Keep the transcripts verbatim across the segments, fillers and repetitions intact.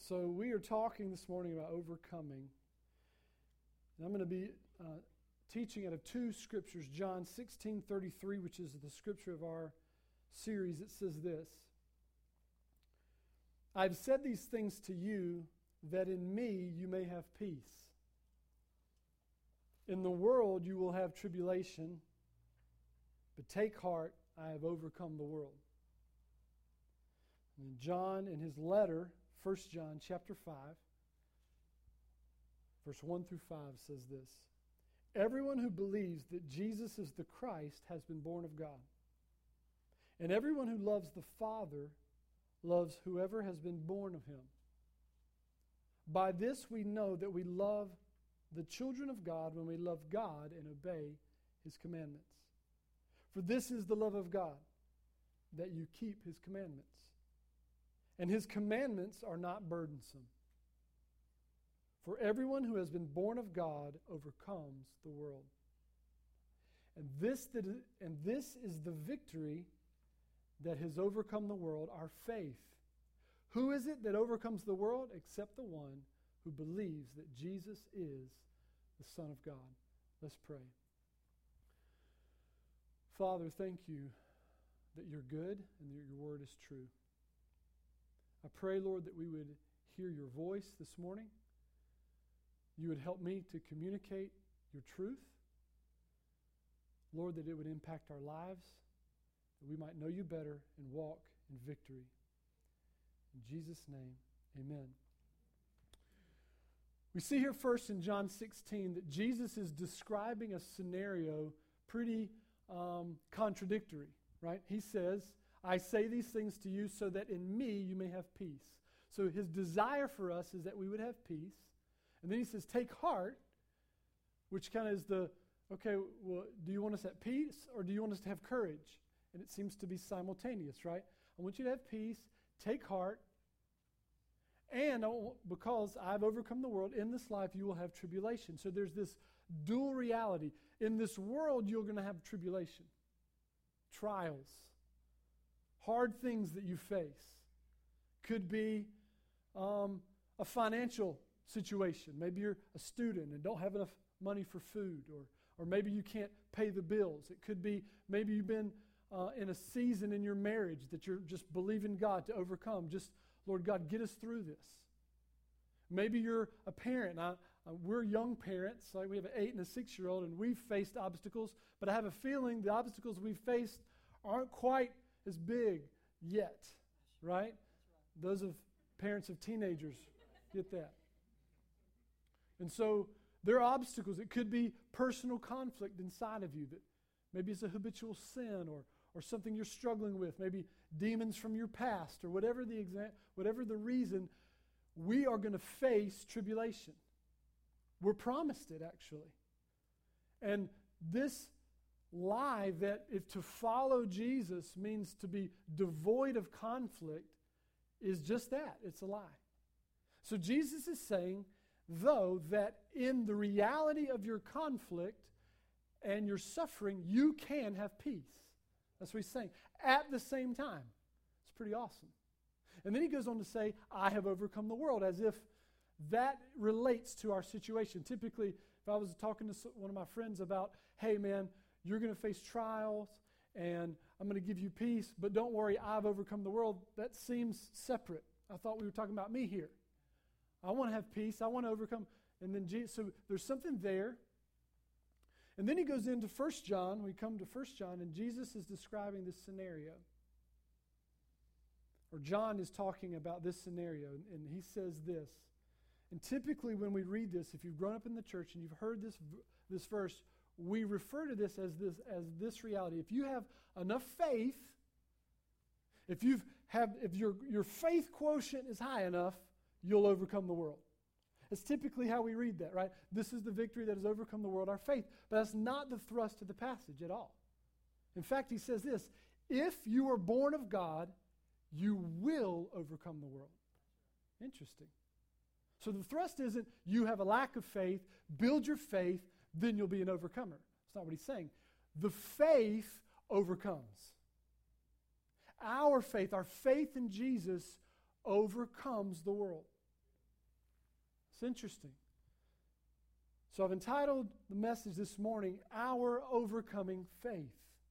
So we are talking this morning about overcoming. And I'm going to be uh, teaching out of two scriptures. John sixteen thirty-three, which is the scripture of our series. It says this: I've said these things to you, that in me you may have peace. In the world you will have tribulation, but take heart, I have overcome the world. And John, in his letter, First John chapter five, verse one through five, says this: Everyone who believes that Jesus is the Christ has been born of God. And everyone who loves the Father loves whoever has been born of him. By this we know that we love the children of God when we love God and obey his commandments. For this is the love of God, that you keep his commandments. And his commandments are not burdensome. For everyone who has been born of God overcomes the world. And this, that is, and this is the victory that has overcome the world, our faith. Who is it that overcomes the world except the one who believes that Jesus is the Son of God? Let's pray. Father, thank you that you're good and that your word is true. I pray, Lord, that we would hear your voice this morning. You would help me to communicate your truth. Lord, that it would impact our lives, that we might know you better and walk in victory. In Jesus' name, amen. We see here first in John sixteen that Jesus is describing a scenario pretty um, contradictory, right? He says, I say these things to you so that in me you may have peace. So his desire for us is that we would have peace. And then he says, take heart, which kind of is the, okay, well, do you want us at peace or do you want us to have courage? And it seems to be simultaneous, right? I want you to have peace, take heart, and I want, because I've overcome the world, in this life you will have tribulation. So there's this dual reality. In this world you're going to have tribulation, trials, hard things that you face. Could be um, a financial situation. Maybe you're a student and don't have enough money for food, or or maybe you can't pay the bills. It could be maybe you've been uh, in a season in your marriage that you're just believing God to overcome. Just, Lord God, get us through this. Maybe you're a parent. I, uh, we're young parents. Like we have an eight and a six-year-old, and we've faced obstacles, but I have a feeling the obstacles we've faced aren't quite as big yet, right? That's right. Those of parents of teenagers get that. And so there are obstacles. It could be personal conflict inside of you, that maybe it's a habitual sin or or something you're struggling with, maybe demons from your past, or whatever the exa- whatever the reason. We are going to face tribulation. We're promised it, actually. And this lie that if to follow Jesus means to be devoid of conflict is just that. It's a lie. So Jesus is saying, though, that in the reality of your conflict and your suffering, you can have peace. That's what he's saying. At the same time. It's pretty awesome. And then he goes on to say, I have overcome the world, as if that relates to our situation. Typically, if I was talking to one of my friends about, hey man, you're going to face trials, and I'm going to give you peace, but don't worry, I've overcome the world. That seems separate. I thought we were talking about me here. I want to have peace. I want to overcome. And then Jesus, so there's something there. And then he goes into First John. We come to First John, and Jesus is describing this scenario. Or John is talking about this scenario, and, and he says this. And typically when we read this, if you've grown up in the church and you've heard this this verse, we refer to this as this as this reality. If you have enough faith, if you've have if your your faith quotient is high enough, you'll overcome the world. It's typically how we read that, right? This is the victory that has overcome the world, our faith. But that's not the thrust of the passage at all. In fact, he says this: if you are born of God, you will overcome the world. Interesting. So the thrust isn't you have a lack of faith, build your faith, then you'll be an overcomer. That's not what he's saying. The faith overcomes. Our faith, our faith in Jesus overcomes the world. It's interesting. So I've entitled the message this morning, Our Overcoming Faith.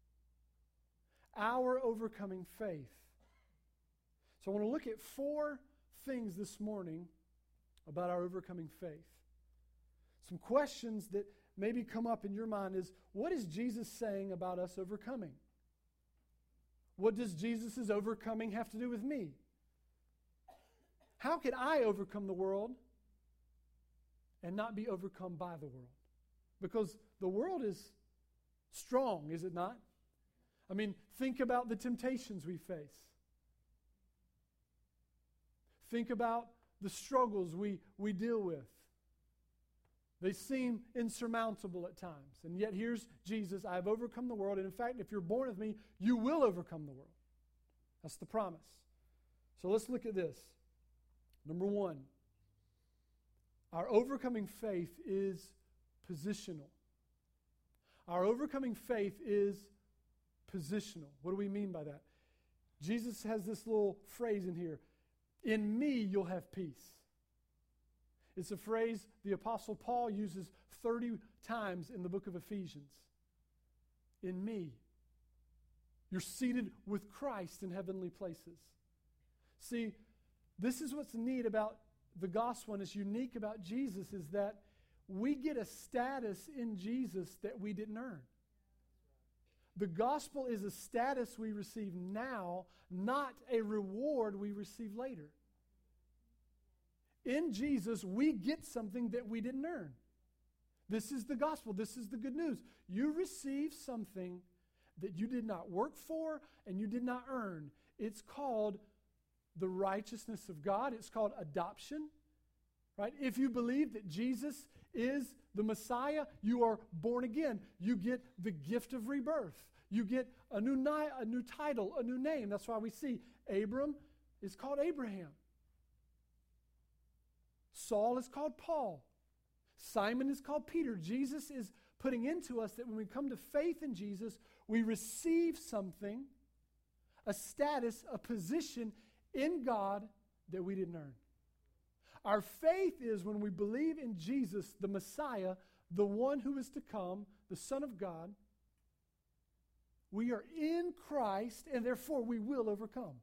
Our Overcoming Faith. So I want to look at four things this morning about our overcoming faith. Some questions that maybe come up in your mind is, what is Jesus saying about us overcoming? What does Jesus' overcoming have to do with me? How can I overcome the world and not be overcome by the world? Because the world is strong, is it not? I mean, think about the temptations we face. Think about the struggles we, we deal with. They seem insurmountable at times. And yet here's Jesus, I have overcome the world. And in fact, if you're born of me, you will overcome the world. That's the promise. So let's look at this. Number one, our overcoming faith is positional. Our overcoming faith is positional. What do we mean by that? Jesus has this little phrase in here. In me, you'll have peace. It's a phrase the Apostle Paul uses thirty times in the book of Ephesians. In me. You're seated with Christ in heavenly places. See, this is what's neat about the gospel and is unique about Jesus is that we get a status in Jesus that we didn't earn. The gospel is a status we receive now, not a reward we receive later. In Jesus, we get something that we didn't earn. This is the gospel. This is the good news. You receive something that you did not work for and you did not earn. It's called the righteousness of God. It's called adoption. Right? If you believe that Jesus is the Messiah, you are born again. You get the gift of rebirth. You get a new, ni- a new title, a new name. That's why we see Abram is called Abraham. Saul is called Paul. Simon is called Peter. Jesus is putting into us that when we come to faith in Jesus, we receive something, a status, a position in God that we didn't earn. Our faith is when we believe in Jesus, the Messiah, the one who is to come, the Son of God. We are in Christ, and therefore we will overcome.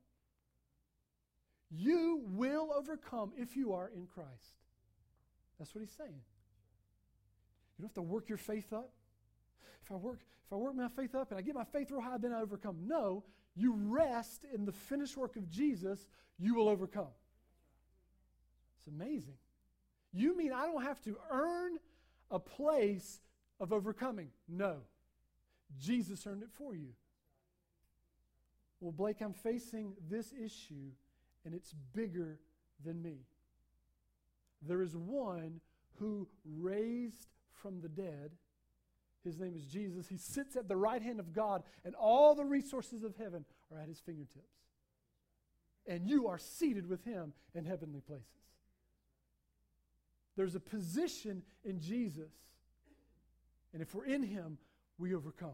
You will overcome if you are in Christ. That's what he's saying. You don't have to work your faith up. If I work, if I work my faith up and I get my faith real high, then I overcome. No, you rest in the finished work of Jesus, you will overcome. It's amazing. You mean I don't have to earn a place of overcoming? No. Jesus earned it for you. Well, Blake, I'm facing this issue, and it's bigger than me. There is one who raised from the dead. His name is Jesus. He sits at the right hand of God, and all the resources of heaven are at his fingertips. And you are seated with him in heavenly places. There's a position in Jesus. And if we're in him, we overcome.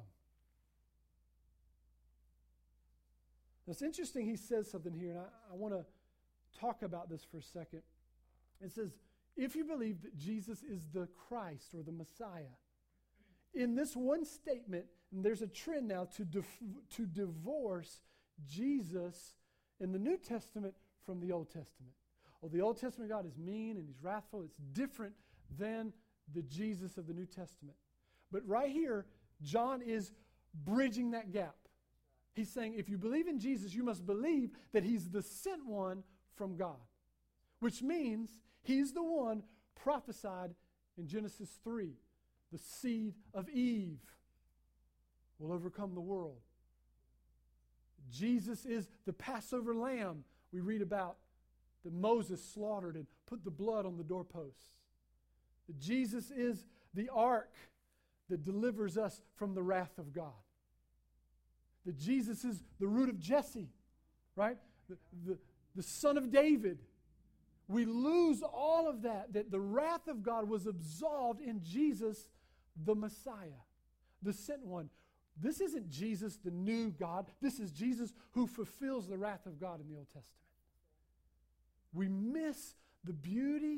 Now, it's interesting he says something here, and I, I want to talk about this for a second. It says, if you believe that Jesus is the Christ or the Messiah, in this one statement, and there's a trend now to, dif- to divorce Jesus in the New Testament from the Old Testament. Oh, the Old Testament God is mean and he's wrathful. It's different than the Jesus of the New Testament. But right here, John is bridging that gap. He's saying if you believe in Jesus, you must believe that he's the sent one from God. Which means he's the one prophesied in Genesis three. The seed of Eve will overcome the world. Jesus is the Passover lamb we read about that Moses slaughtered and put the blood on the doorposts. That Jesus is the ark that delivers us from the wrath of God. That Jesus is the root of Jesse, right? The, the, the son of David. We lose all of that, that the wrath of God was absolved in Jesus, the Messiah, the sent one. This isn't Jesus, the new God. This is Jesus who fulfills the wrath of God in the Old Testament. We miss the beauty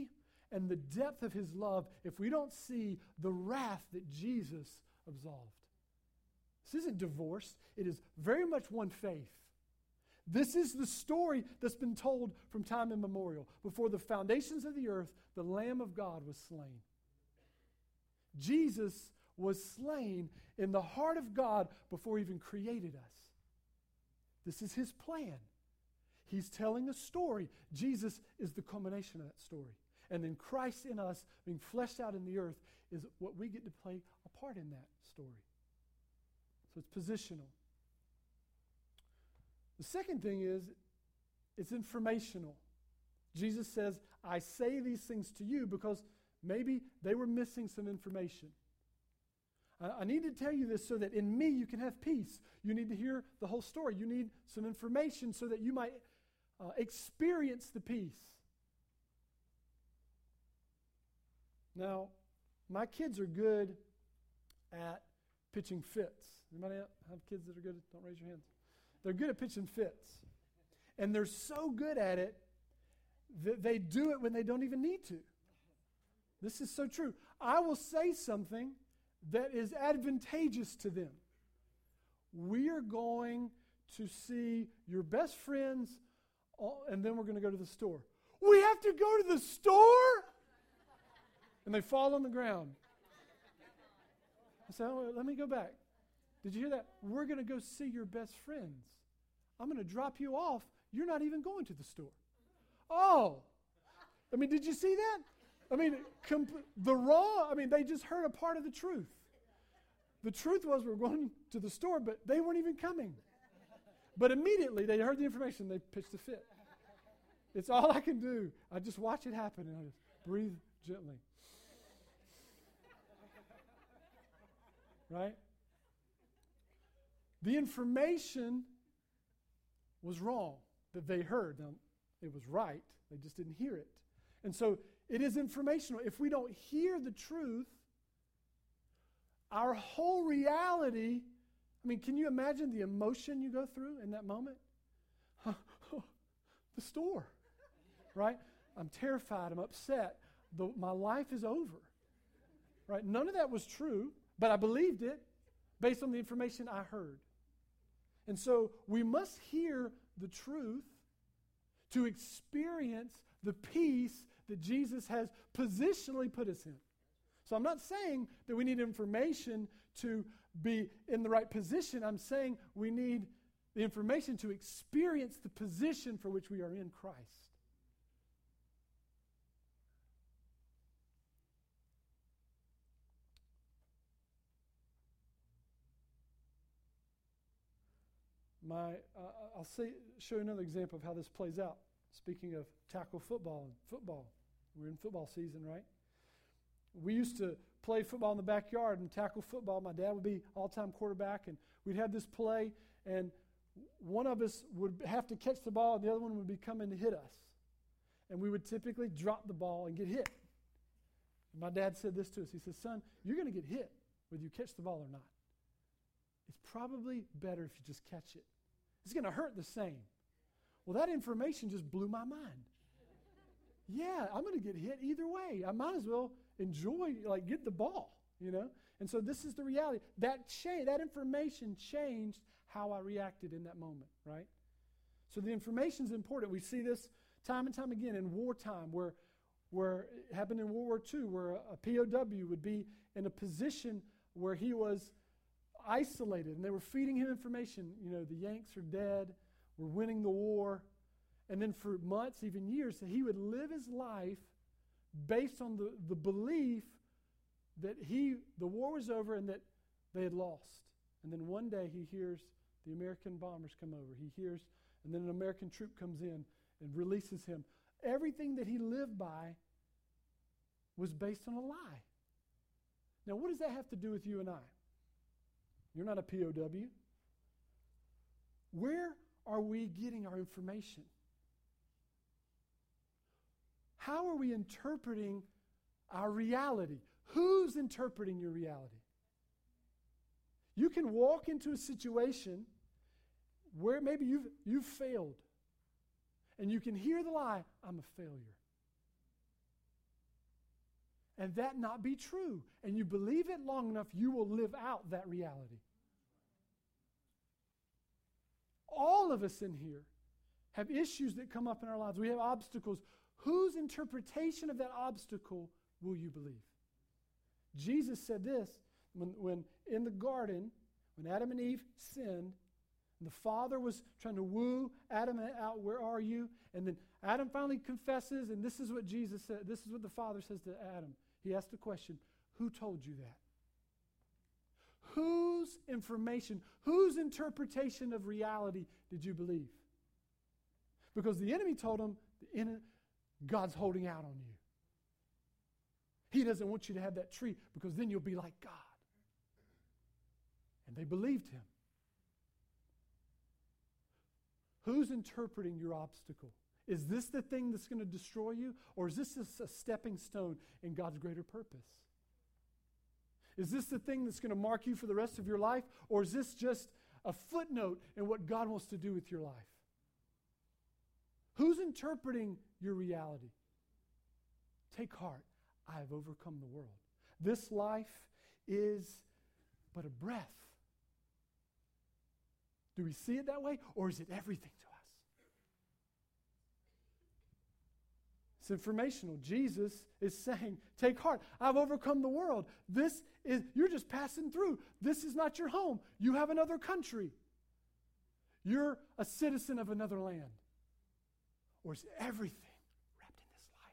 and the depth of his love if we don't see the wrath that Jesus absolved. This isn't divorce. It is very much one faith. This is the story that's been told from time immemorial. Before the foundations of the earth, the Lamb of God was slain. Jesus was slain in the heart of God before he even created us. This is his plan. He's telling a story. Jesus is the culmination of that story. And then Christ in us, being fleshed out in the earth, is what we get to play a part in that story. So it's positional. The second thing is, it's informational. Jesus says, I say these things to you because maybe they were missing some information. I, I need to tell you this so that in me you can have peace. You need to hear the whole story. You need some information so that you might uh, experience the peace. Now, my kids are good at pitching fits. Anybody have kids that are good at, don't raise your hands. They're good at pitching fits. And they're so good at it that they do it when they don't even need to. This is so true. I will say something that is advantageous to them. We are going to see your best friends, and then we're going to go to the store. We have to go to the store? And they fall on the ground. I said, oh, let me go back. Did you hear that? We're going to go see your best friends. I'm going to drop you off. You're not even going to the store. Oh. I mean, did you see that? I mean, comp- the raw, I mean, they just heard a part of the truth. The truth was we're going to the store, but they weren't even coming. But immediately they heard the information, they pitched a fit. It's all I can do. I just watch it happen and I just breathe gently. Right? The information was wrong that they heard. Now, it was right. They just didn't hear it. And so it is informational. If we don't hear the truth, our whole reality, I mean, can you imagine the emotion you go through in that moment? The store, right? I'm terrified. I'm upset. The, my life is over, right? None of that was true, but I believed it based on the information I heard. And so we must hear the truth to experience the peace that Jesus has positionally put us in. So I'm not saying that we need information to be in the right position. I'm saying we need the information to experience the position for which we are in Christ. My, uh, I'll say, show you another example of how this plays out. Speaking of tackle football and football, we're in football season, right? We used to play football in the backyard and tackle football. My dad would be all-time quarterback, and we'd have this play, and one of us would have to catch the ball, and the other one would be coming to hit us. And we would typically drop the ball and get hit. And my dad said this to us. He said, son, you're going to get hit whether you catch the ball or not. It's probably better if you just catch it. It's going to hurt the same. Well, that information just blew my mind. Yeah, I'm going to get hit either way. I might as well enjoy, like, get the ball, you know? And so this is the reality. That cha- that information changed how I reacted in that moment, right? So the information is important. We see this time and time again in wartime where, where it happened in World War Two, where a, a P O W would be in a position where he was isolated, and they were feeding him information. You know, the Yanks are dead. We're winning the war. And then for months, even years, that he would live his life based on the, the belief that he the war was over and that they had lost. And then one day he hears the American bombers come over. He hears, and then an American troop comes in and releases him. Everything that he lived by was based on a lie. Now, what does that have to do with you and I? You're not a P O W. Where are we getting our information? How are we interpreting our reality? Who's interpreting your reality? You can walk into a situation where maybe you've, you've failed, and you can hear the lie, I'm a failure. and that not be true. And you believe it long enough, you will live out that reality. All of us in here have issues that come up in our lives. We have obstacles. Whose interpretation of that obstacle will you believe? Jesus said this when, when in the garden, when Adam and Eve sinned, and the Father was trying to woo Adam out, where are you? And then Adam finally confesses, and this is what Jesus said. This is what the Father says to Adam. He asked the question, who told you that? Whose information, whose interpretation of reality did you believe? Because the enemy told him, the en- God's holding out on you. He doesn't want you to have that tree because then you'll be like God. And they believed him. Who's interpreting your obstacle? Is this the thing that's going to destroy you? Or is this just a stepping stone in God's greater purpose? Is this the thing that's going to mark you for the rest of your life? Or is this just a footnote in what God wants to do with your life? Who's interpreting your reality? Take heart. I have overcome the world. This life is but a breath. Do we see it that way? Or is it everything to us? It's informational. Jesus is saying, take heart. I've overcome the world. This is, you're just passing through. This is not your home. You have another country. You're a citizen of another land. Or is everything wrapped in this life?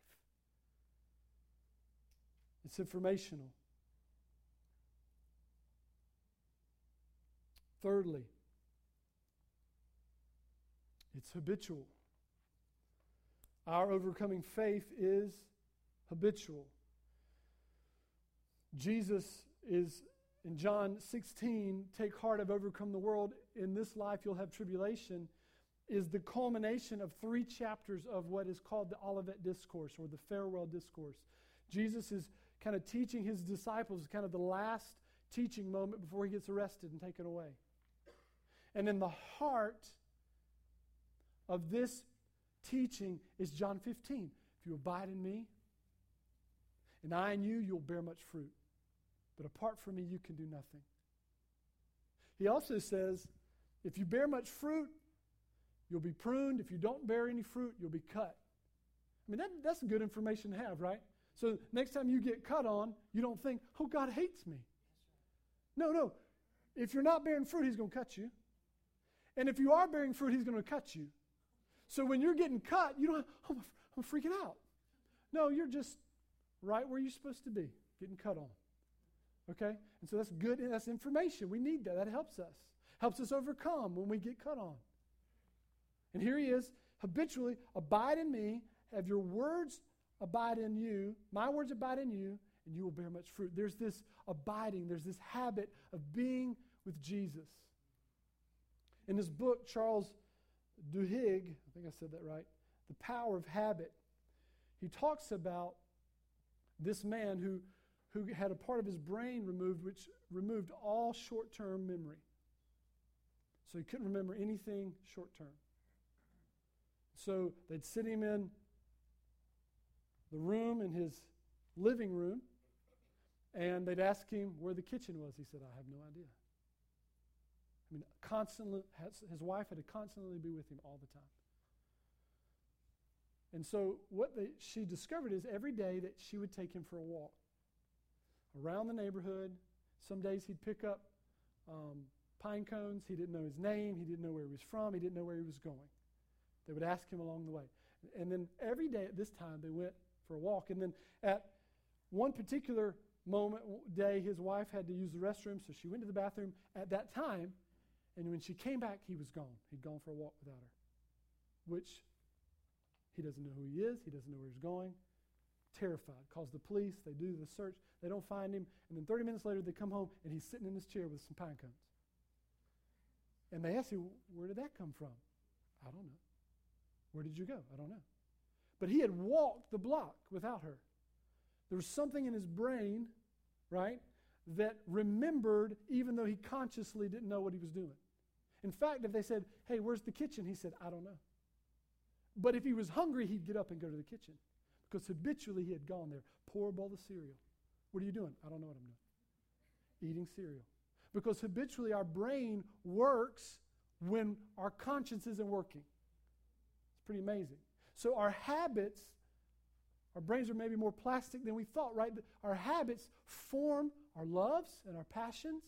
It's informational. Thirdly, it's habitual. Our overcoming faith is habitual. Jesus is, in John sixteen, take heart, I've overcome the world. In this life you'll have tribulation, is the culmination of three chapters of what is called the Olivet Discourse or the Farewell Discourse. Jesus is kind of teaching his disciples, kind of the last teaching moment before he gets arrested and taken away. And in the heart of this teaching is John fifteen. If you abide in me, and I in you, you'll bear much fruit. But apart from me, you can do nothing. He also says, if you bear much fruit, you'll be pruned. If you don't bear any fruit, you'll be cut. I mean, that, that's good information to have, right? So next time you get cut on, you don't think, oh, God hates me. No, no. If you're not bearing fruit, he's going to cut you. And if you are bearing fruit, he's going to cut you. So when you're getting cut, you don't, oh, I'm freaking out. No, you're just right where you're supposed to be, getting cut on. Okay? And so that's good. That's information. We need that. That helps us. Helps us overcome when we get cut on. And here he is, habitually, abide in me, have your words abide in you, my words abide in you, and you will bear much fruit. There's this abiding, there's this habit of being with Jesus. In this book, Charles Duhigg, I think I said that right, The Power of Habit, he talks about this man who, who had a part of his brain removed, which removed all short-term memory. So he couldn't remember anything short-term. So they'd sit him in the room, in his living room, and they'd ask him where the kitchen was. He said, I have no idea. I mean, constantly, his wife had to constantly be with him all the time. And so what they, she discovered is every day that she would take him for a walk around the neighborhood. Some days he'd pick up um, pine cones. He didn't know his name. He didn't know where he was from. He didn't know where he was going. They would ask him along the way. And then every day at this time, they went for a walk. And then at one particular moment, day, his wife had to use the restroom, so she went to the bathroom at that time. And when she came back, he was gone. He'd gone for a walk without her, which he doesn't know who he is. He doesn't know where he's going. Terrified. Calls the police. They do the search. They don't find him. And then thirty minutes later, they come home, and he's sitting in his chair with some pine cones. And they ask him, where did that come from? I don't know. Where did you go? I don't know. But he had walked the block without her. There was something in his brain, right, that remembered even though he consciously didn't know what he was doing. In fact, if they said, hey, where's the kitchen? He said, I don't know. But if he was hungry, he'd get up and go to the kitchen because habitually he had gone there. Pour a bowl of cereal. What are you doing? I don't know what I'm doing. Eating cereal. Because habitually our brain works when our conscience isn't working. It's pretty amazing. So our habits, our brains are maybe more plastic than we thought, right? Our habits form our loves and our passions.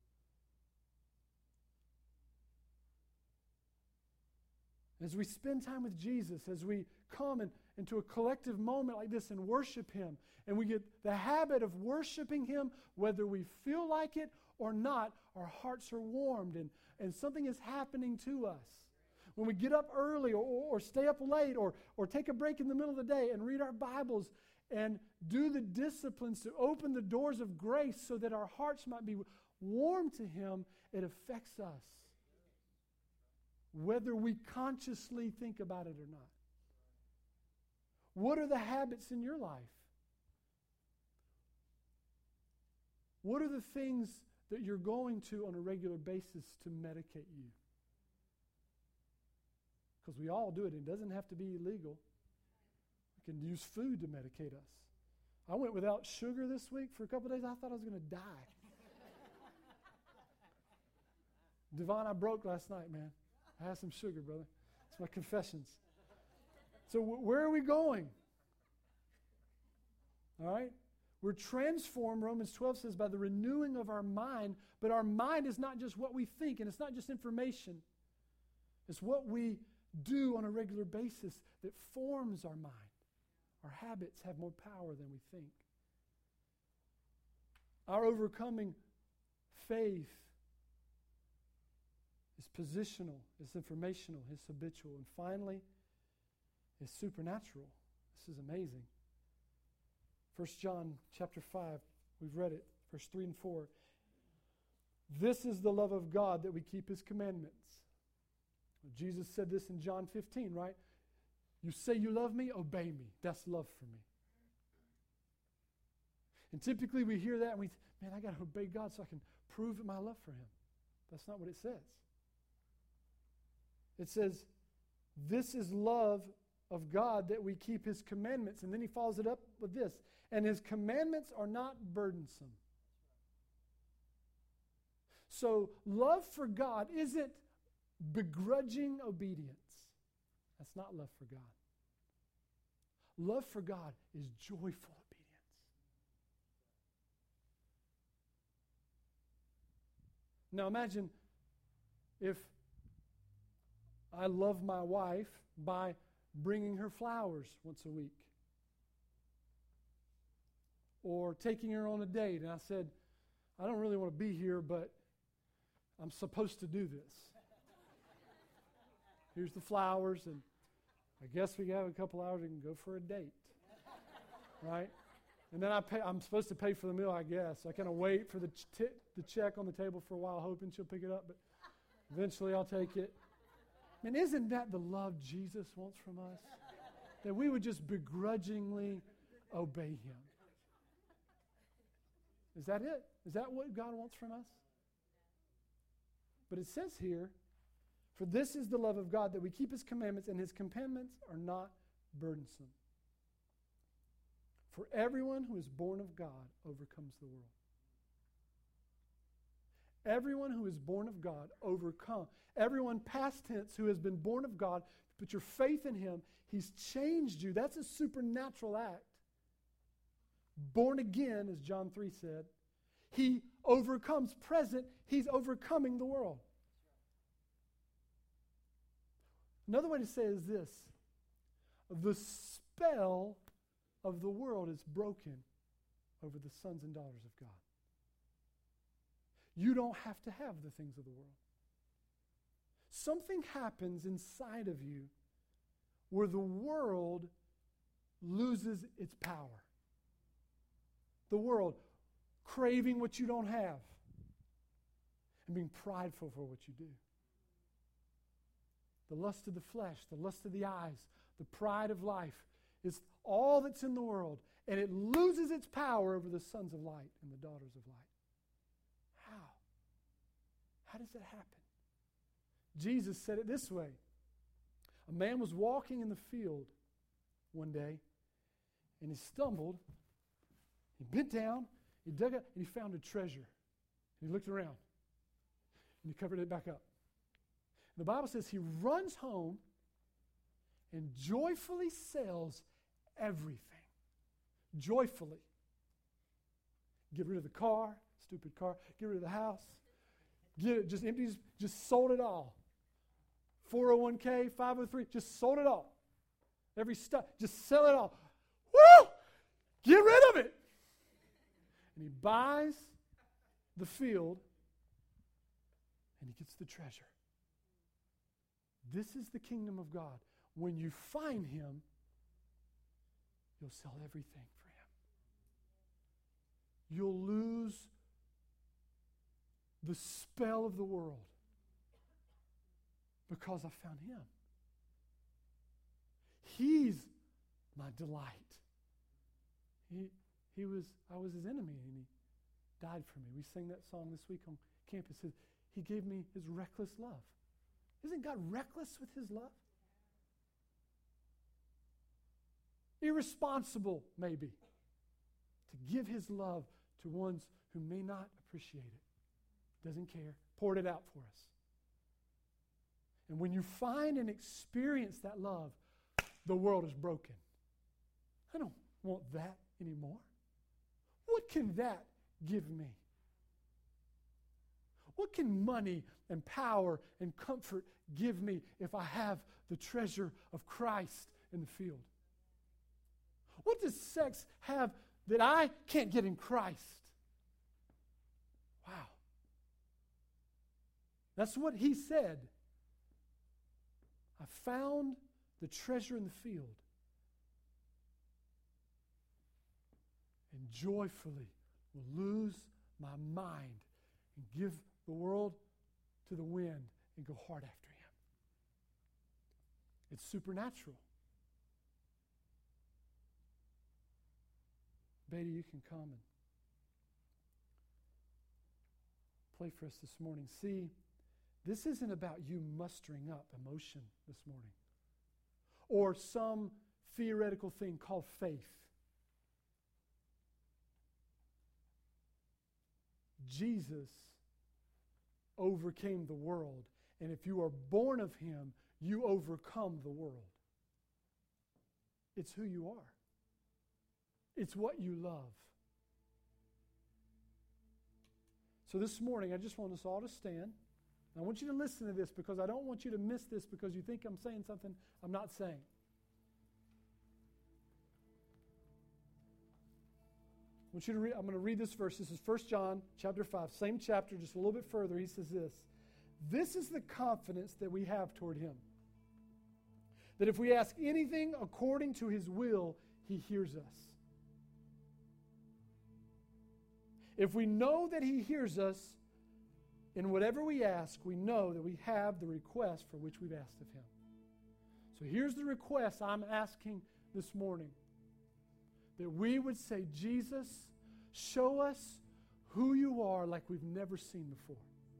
As we spend time with Jesus, as we come in, into a collective moment like this and worship Him, and we get the habit of worshiping Him, whether we feel like it or not, our hearts are warmed and, and something is happening to us. When we get up early or, or, or stay up late or, or take a break in the middle of the day and read our Bibles and do the disciplines to open the doors of grace so that our hearts might be warm to Him, it affects us, whether we consciously think about it or not. What are the habits in your life? What are the things that you're going to on a regular basis to medicate you? Because we all do it. It doesn't have to be illegal. We can use food to medicate us. I went without sugar this week for a couple of days. I thought I was going to die. Devon, I broke last night, man. I had some sugar, brother. It's my confessions. So w- where are we going? All right? We're transformed, Romans twelve says, by the renewing of our mind. But our mind is not just what we think, and it's not just information. It's what we do on a regular basis that forms our mind. Our habits have more power than we think. Our overcoming faith is positional, it's informational, it's habitual, and finally, it's supernatural. This is amazing. First John chapter five, we've read it, verse three and four. This is the love of God, that we keep His commandments. Jesus said this in John fifteen, right? You say you love me, obey me. That's love for me. And typically we hear that and we think, man, I got to obey God so I can prove my love for Him. That's not what it says. It says, this is love of God, that we keep His commandments. And then he follows it up with this. And His commandments are not burdensome. So love for God isn't begrudging obedience. That's not love for God. Love for God is joyful obedience. Now imagine if I love my wife by bringing her flowers once a week, or taking her on a date, and I said, I don't really want to be here, but I'm supposed to do this. Here's the flowers, and I guess we have a couple hours and can go for a date, right? And then I pay, I'm supposed to pay for the meal, I guess. I kind of wait for the, ch- t- the check on the table for a while, hoping she'll pick it up, but eventually I'll take it. I mean, isn't that the love Jesus wants from us? That we would just begrudgingly obey Him. Is that it? Is that what God wants from us? But it says here, for this is the love of God, that we keep His commandments, and His commandments are not burdensome. For everyone who is born of God overcomes the world. Everyone who is born of God overcome. Everyone past tense who has been born of God, put your faith in Him, He's changed you. That's a supernatural act. Born again, as John three said, He overcomes. Present, He's overcoming the world. Another way to say it is this: the spell of the world is broken over the sons and daughters of God. You don't have to have the things of the world. Something happens inside of you where the world loses its power. The world craving what you don't have and being prideful for what you do. The lust of the flesh, the lust of the eyes, the pride of life is all that's in the world, and it loses its power over the sons of light and the daughters of light. How? How does that happen? Jesus said it this way. A man was walking in the field one day, and he stumbled. He bent down, he dug up, and he found a treasure. And he looked around, and he covered it back up. The Bible says he runs home and joyfully sells everything. Joyfully. Get rid of the car, stupid car. Get rid of the house. Get it, just empties, just sold it all. four oh one k, five oh three, just sold it all. Every stuff, just sell it all. Woo! Get rid of it. And he buys the field, and he gets the treasure. This is the kingdom of God. When you find him, you'll sell everything for him. You'll lose the spell of the world because I found him. He's my delight. He, he was, I was his enemy, and he died for me. We sang that song this week on campus. He gave me his reckless love. Isn't God reckless with his love? Irresponsible, maybe, to give his love to ones who may not appreciate it. Doesn't care. Poured it out for us. And when you find and experience that love, the world is broken. I don't want that anymore. What can that give me? What can money and power and comfort give me if I have the treasure of Christ in the field? What does sex have that I can't get in Christ? Wow. That's what he said. I found the treasure in the field and joyfully will lose my mind and give the world to the wind and go hard after him. It's supernatural. Beatty, you can come and play for us this morning. See, this isn't about you mustering up emotion this morning or some theoretical thing called faith. Jesus overcame the world, and if you are born of him, you overcome the world. It's who you are. It's what you love. So this morning, I just want us all to stand. I want you to listen to this because I don't want you to miss this because you think I'm saying something I'm not saying. I want you to read, I'm going to read this verse. This is First John chapter five, same chapter, just a little bit further. He says this. This is the confidence that we have toward him. That if we ask anything according to his will, he hears us. If we know that he hears us, in whatever we ask, we know that we have the request for which we've asked of him. So here's the request I'm asking this morning. That we would say, Jesus, show us who you are like we've never seen before.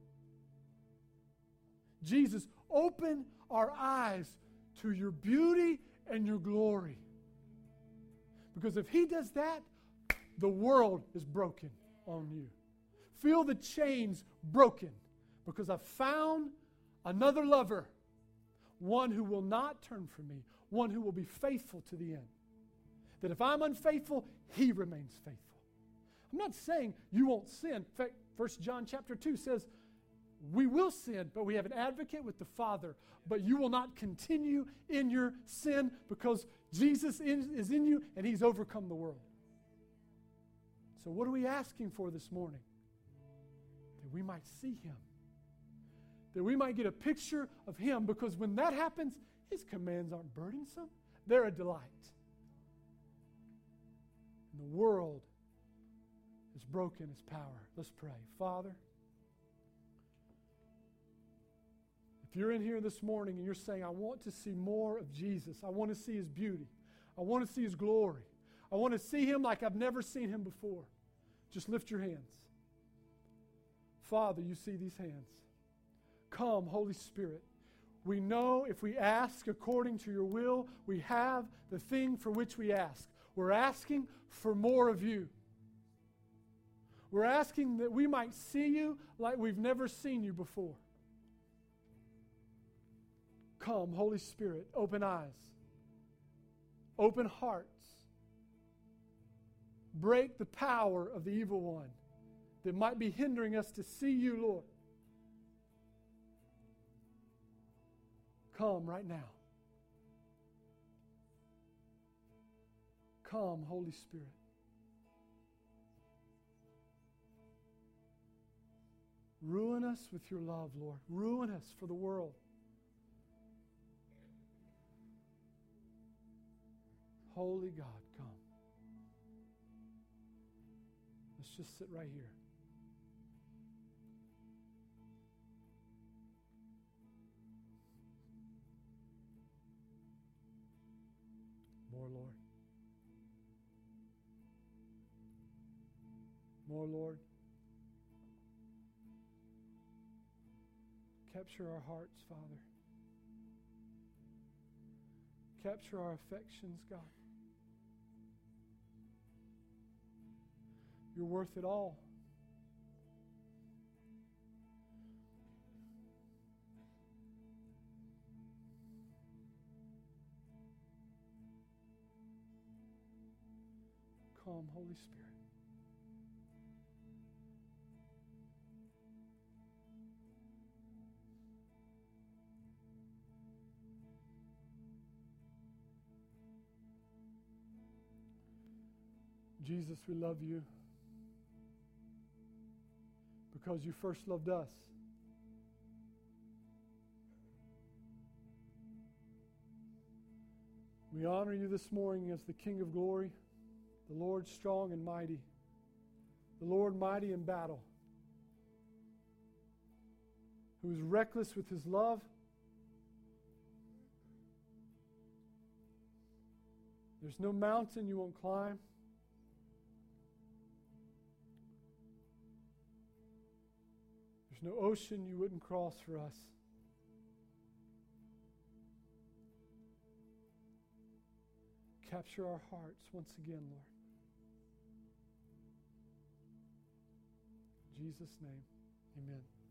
Jesus, open our eyes to your beauty and your glory. Because if he does that, the world is broken on you. Feel the chains broken because I've found another lover, one who will not turn from me, one who will be faithful to the end. That if I'm unfaithful, he remains faithful. I'm not saying you won't sin. In fact, First John chapter two says, we will sin, but we have an advocate with the Father. But you will not continue in your sin because Jesus is in you and he's overcome the world. So what are we asking for this morning? That we might see him. That we might get a picture of him, because when that happens, his commands aren't burdensome. They're a delight. And the world is broken its power. Let's pray. Father, if you're in here this morning and you're saying, I want to see more of Jesus. I want to see his beauty. I want to see his glory. I want to see him like I've never seen him before. Just lift your hands. Father, you see these hands. Come, Holy Spirit. We know if we ask according to your will, we have the thing for which we ask. We're asking for more of you. We're asking that we might see you like we've never seen you before. Come, Holy Spirit, open eyes, open hearts. Break the power of the evil one that might be hindering us to see you, Lord. Come right now. Come, Holy Spirit. Ruin us with your love, Lord. Ruin us for the world. Holy God, come. Let's just sit right here. More, Lord. More, Lord. Capture our hearts, Father. Capture our affections, God. You're worth it all. Come, Holy Spirit. Jesus, we love you because you first loved us. We honor you this morning as the King of glory, the Lord strong and mighty, the Lord mighty in battle, who is reckless with his love. There's no mountain you won't climb. There's no ocean you wouldn't cross for us. Capture our hearts once again, Lord. In Jesus' name, amen.